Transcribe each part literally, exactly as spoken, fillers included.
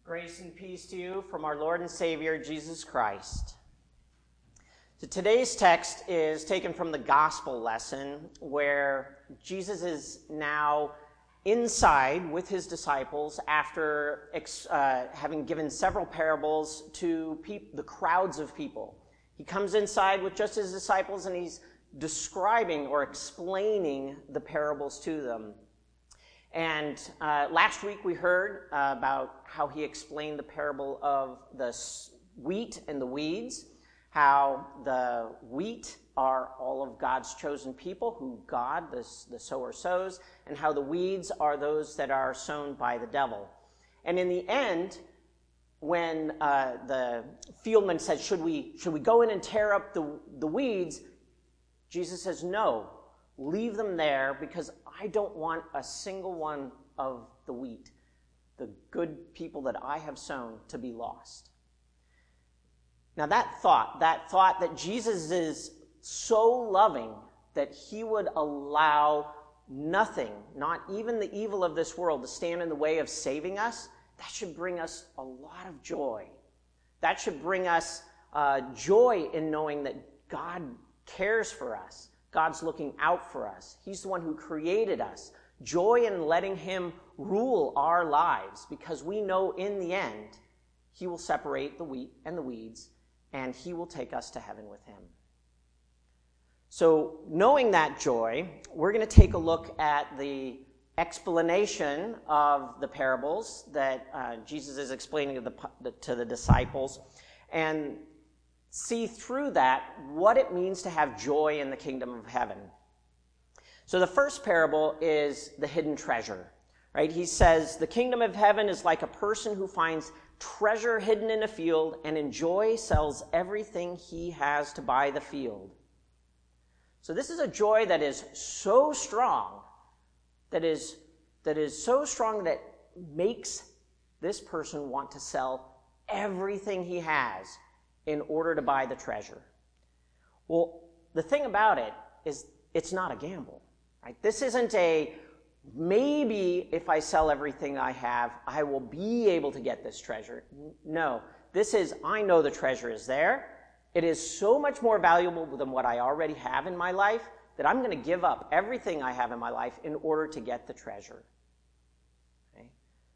Grace and peace to you from our Lord and Savior, Jesus Christ. So today's text is taken from the gospel lesson where Jesus is now inside with his disciples after uh, having given several parables to pe- the crowds of people. He comes inside with just his disciples and he's describing or explaining the parables to them. And uh, last week we heard uh, about how he explained the parable of the wheat and the weeds, how the wheat are all of God's chosen people who God, the, the sower, sows, and how the weeds are those that are sown by the devil. And in the end, when uh, the fieldman said, should we, should we go in and tear up the, the weeds? Jesus says, no, leave them there because I don't want a single one of the wheat, the good people that I have sown, to be lost. Now that thought, that thought that Jesus is so loving that he would allow nothing, not even the evil of this world, to stand in the way of saving us, that should bring us a lot of joy. That should bring us uh, joy in knowing that God cares for us. God's looking out for us. He's the one who created us. Joy in letting him rule our lives because we know in the end he will separate the wheat and the weeds and he will take us to heaven with him. So knowing that joy, we're going to take a look at the explanation of the parables that uh, Jesus is explaining to the, to the disciples and see through that what it means to have joy in the kingdom of heaven. So the first parable is the hidden treasure, right? He says, the kingdom of heaven is like a person who finds treasure hidden in a field and in joy sells everything he has to buy the field. So this is a joy that is so strong, that is, that is so strong that makes this person want to sell everything he has in order to buy the treasure. Well, the thing about it is it's not a gamble, right? This isn't a, maybe if I sell everything I have, I will be able to get this treasure. No, this is, I know the treasure is there. It is so much more valuable than what I already have in my life that I'm going to give up everything I have in my life in order to get the treasure. Okay?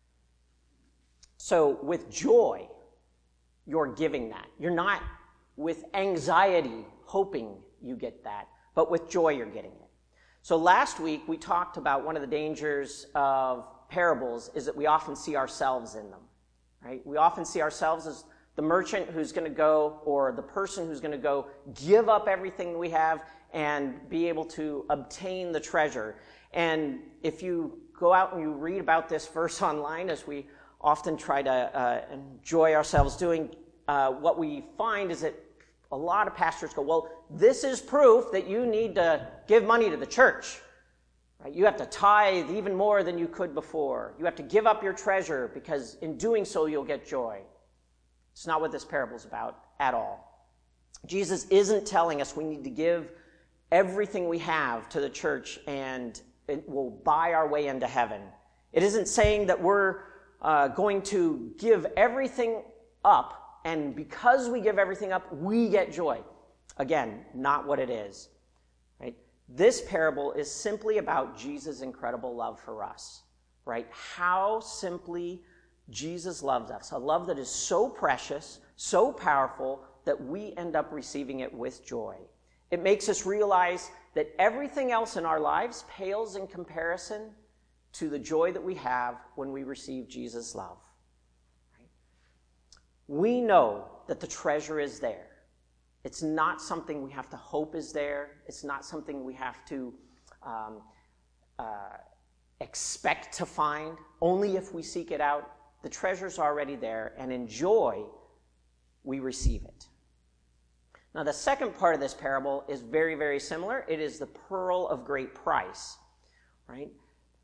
So with joy, you're giving that. You're not with anxiety hoping you get that, but with joy you're getting it. So last week we talked about one of the dangers of parables is that we often see ourselves in them, right? We often see ourselves as the merchant who's going to go, or the person who's going to go give up everything we have and be able to obtain the treasure. And if you go out and you read about this verse online, as we often try to uh, enjoy ourselves doing, uh, what we find is that a lot of pastors go, well, this is proof that you need to give money to the church. Right? You have to tithe even more than you could before. You have to give up your treasure because in doing so you'll get joy. It's not what this parable is about at all. Jesus isn't telling us we need to give everything we have to the church and it will buy our way into heaven. It isn't saying that we're uh, going to give everything up and because we give everything up, we get joy. Again, not what it is. Right? This parable is simply about Jesus' incredible love for us. Right? How simply Jesus loves us. A love that is so precious, so powerful, that we end up receiving it with joy. It makes us realize that everything else in our lives pales in comparison to the joy that we have when we receive Jesus' love. Right? We know that the treasure is there. It's not something we have to hope is there. It's not something we have to um, uh, expect to find, only if we seek it out. The treasure's already there, and in joy, we receive it. Now, the second part of this parable is very, very similar. It is the pearl of great price, right?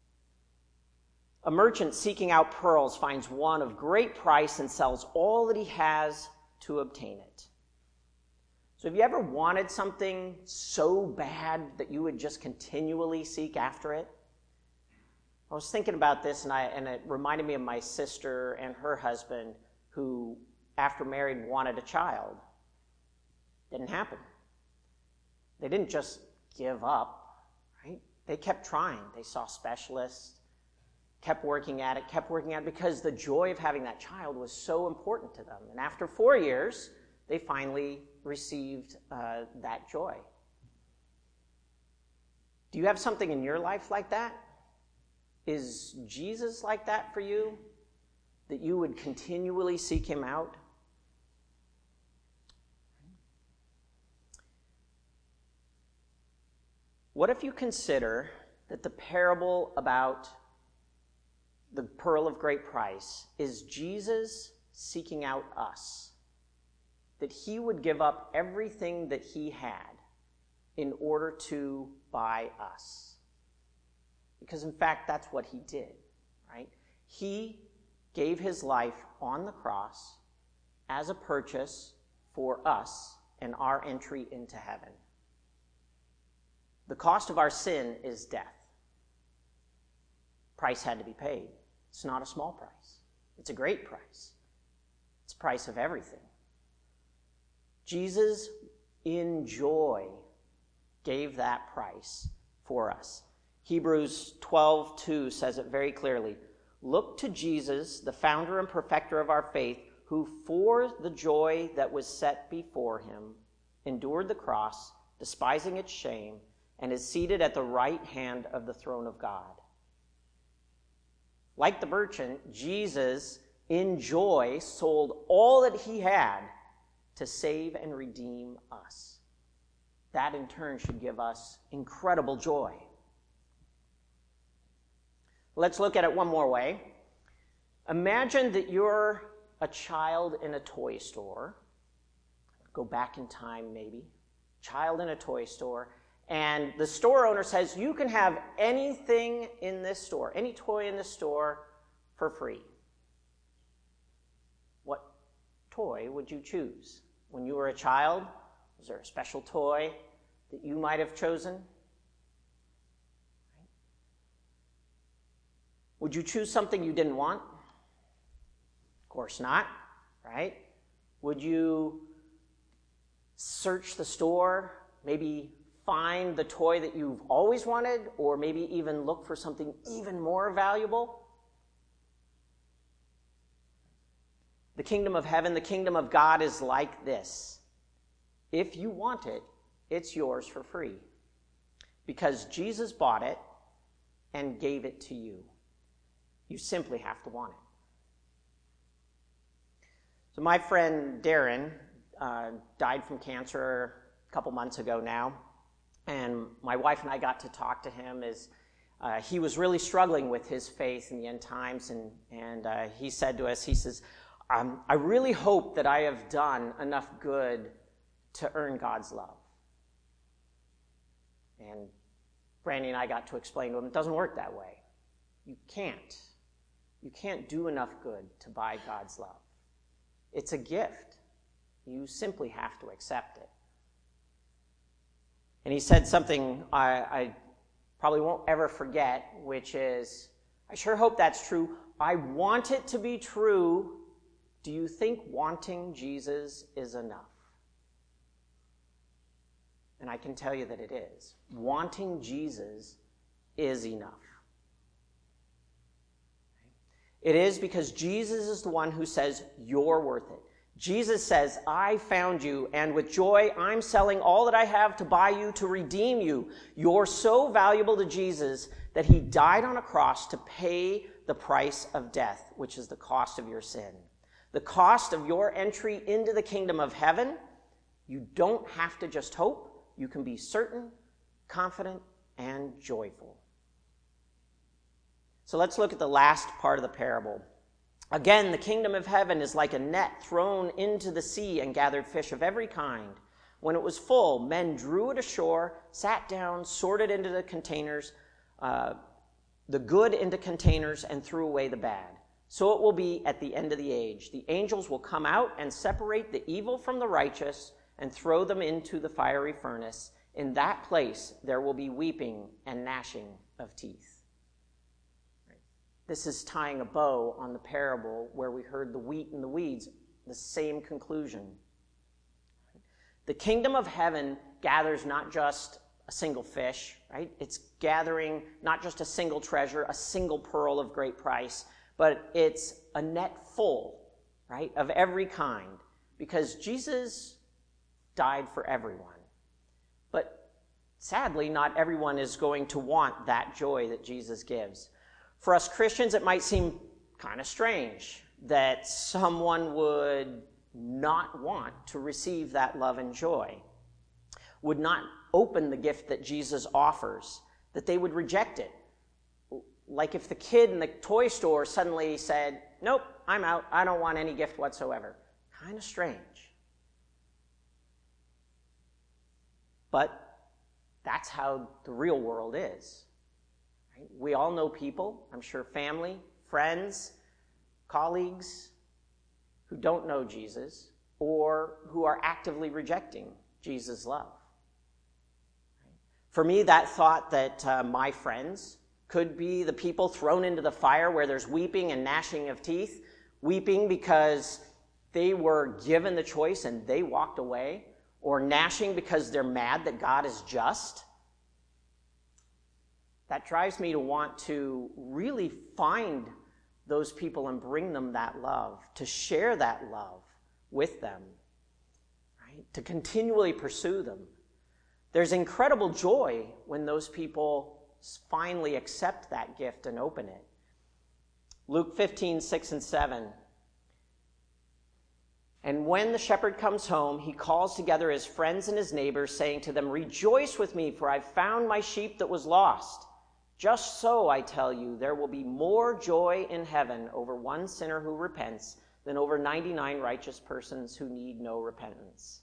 A merchant seeking out pearls finds one of great price and sells all that he has to obtain it. So have you ever wanted something so bad that you would just continually seek after it? I was thinking about this, and, I, and it reminded me of my sister and her husband who, after married, wanted a child. Didn't happen. They didn't just give up, right? They kept trying. They saw specialists, kept working at it, kept working at it, because the joy of having that child was so important to them. And after four years, they finally received uh, that joy. Do you have something in your life like that? Is Jesus like that for you? That you would continually seek him out? What if you consider that the parable about the pearl of great price is Jesus seeking out us? That he would give up everything that he had in order to buy us. Because in fact, that's what he did, right? He gave his life on the cross as a purchase for us and our entry into heaven. The cost of our sin is death. Price had to be paid. It's not a small price. It's a great price. It's the price of everything. Jesus, in joy, gave that price for us. Hebrews twelve two says it very clearly. Look to Jesus, the founder and perfecter of our faith, who for the joy that was set before him endured the cross, despising its shame, and is seated at the right hand of the throne of God. Like the merchant, Jesus, in joy, sold all that he had to save and redeem us. That, in turn, should give us incredible joy. Let's look at it one more way. Imagine that you're a child in a toy store. Go back in time, maybe. Child in a toy store. And the store owner says, you can have anything in this store, any toy in this store, for free. What toy would you choose? When you were a child, was there a special toy that you might have chosen? Would you choose something you didn't want? Of course not, right? Would you search the store, maybe find the toy that you've always wanted, or maybe even look for something even more valuable? The kingdom of heaven, the kingdom of God is like this. If you want it, it's yours for free. Because Jesus bought it and gave it to you. You simply have to want it. So my friend Darren uh, died from cancer a couple months ago now. And my wife and I got to talk to him as uh, he was really struggling with his faith in the end times. And, and uh, he said to us, he says, um, I really hope that I have done enough good to earn God's love. And Brandy and I got to explain to him, it doesn't work that way. You can't. You can't do enough good to buy God's love. It's a gift. You simply have to accept it. And he said something I, I probably won't ever forget, which is, I sure hope that's true. I want it to be true. Do you think wanting Jesus is enough? And I can tell you that it is. Wanting Jesus is enough. It is because Jesus is the one who says, you're worth it. Jesus says, I found you, and with joy, I'm selling all that I have to buy you, to redeem you. You're so valuable to Jesus that he died on a cross to pay the price of death, which is the cost of your sin. The cost of your entry into the kingdom of heaven. You don't have to just hope. You can be certain, confident, and joyful. So let's look at the last part of the parable. Again, the kingdom of heaven is like a net thrown into the sea and gathered fish of every kind. When it was full, men drew it ashore, sat down, sorted into the containers, uh, the good into containers, and threw away the bad. So it will be at the end of the age. The angels will come out and separate the evil from the righteous and throw them into the fiery furnace. In that place there will be weeping and gnashing of teeth. This is tying a bow on the parable where we heard the wheat and the weeds, the same conclusion. The kingdom of heaven gathers not just a single fish, right? It's gathering not just a single treasure, a single pearl of great price, but it's a net full, right, of every kind, because Jesus died for everyone. But sadly, not everyone is going to want that joy that Jesus gives. For us Christians, it might seem kind of strange that someone would not want to receive that love and joy, would not open the gift that Jesus offers, that they would reject it. Like if the kid in the toy store suddenly said, nope, I'm out, I don't want any gift whatsoever. Kind of strange. But that's how the real world is. Right? We all know people, I'm sure family, friends, colleagues, who don't know Jesus or who are actively rejecting Jesus' love. For me, that thought that uh, my friends could be the people thrown into the fire where there's weeping and gnashing of teeth, weeping because they were given the choice and they walked away, or gnashing because they're mad that God is just. That drives me to want to really find those people and bring them that love, to share that love with them, right? To continually pursue them. There's incredible joy when those people finally accept that gift and open it. Luke fifteen, six and seven. And when the shepherd comes home, he calls together his friends and his neighbors, saying to them, rejoice with me, for I've found my sheep that was lost. Just so, I tell you, there will be more joy in heaven over one sinner who repents than over ninety-nine righteous persons who need no repentance.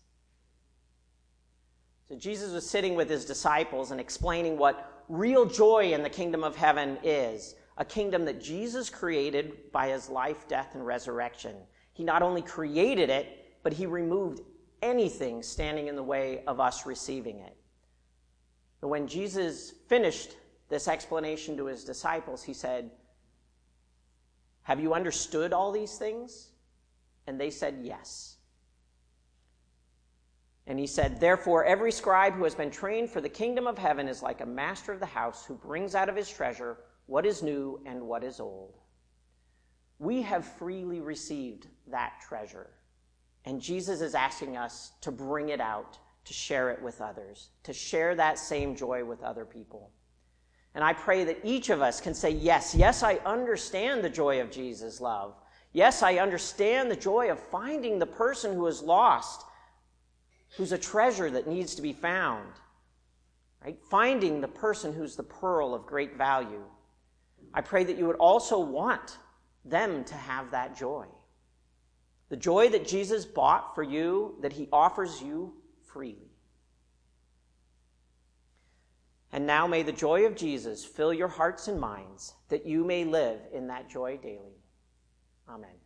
So Jesus was sitting with his disciples and explaining what real joy in the kingdom of heaven is, a kingdom that Jesus created by his life, death, and resurrection. He not only created it, but he removed anything standing in the way of us receiving it. And when Jesus finished this explanation to his disciples, he said, have you understood all these things? And they said, yes. And he said, therefore, every scribe who has been trained for the kingdom of heaven is like a master of the house who brings out of his treasure what is new and what is old. We have freely received that treasure. And Jesus is asking us to bring it out, to share it with others, to share that same joy with other people. And I pray that each of us can say, yes, yes, I understand the joy of Jesus' love. Yes, I understand the joy of finding the person who is lost, who's a treasure that needs to be found. Right? Finding the person who's the pearl of great value. I pray that you would also want them to have that joy. The joy that Jesus bought for you, that he offers you freely. And now may the joy of Jesus fill your hearts and minds, that you may live in that joy daily. Amen.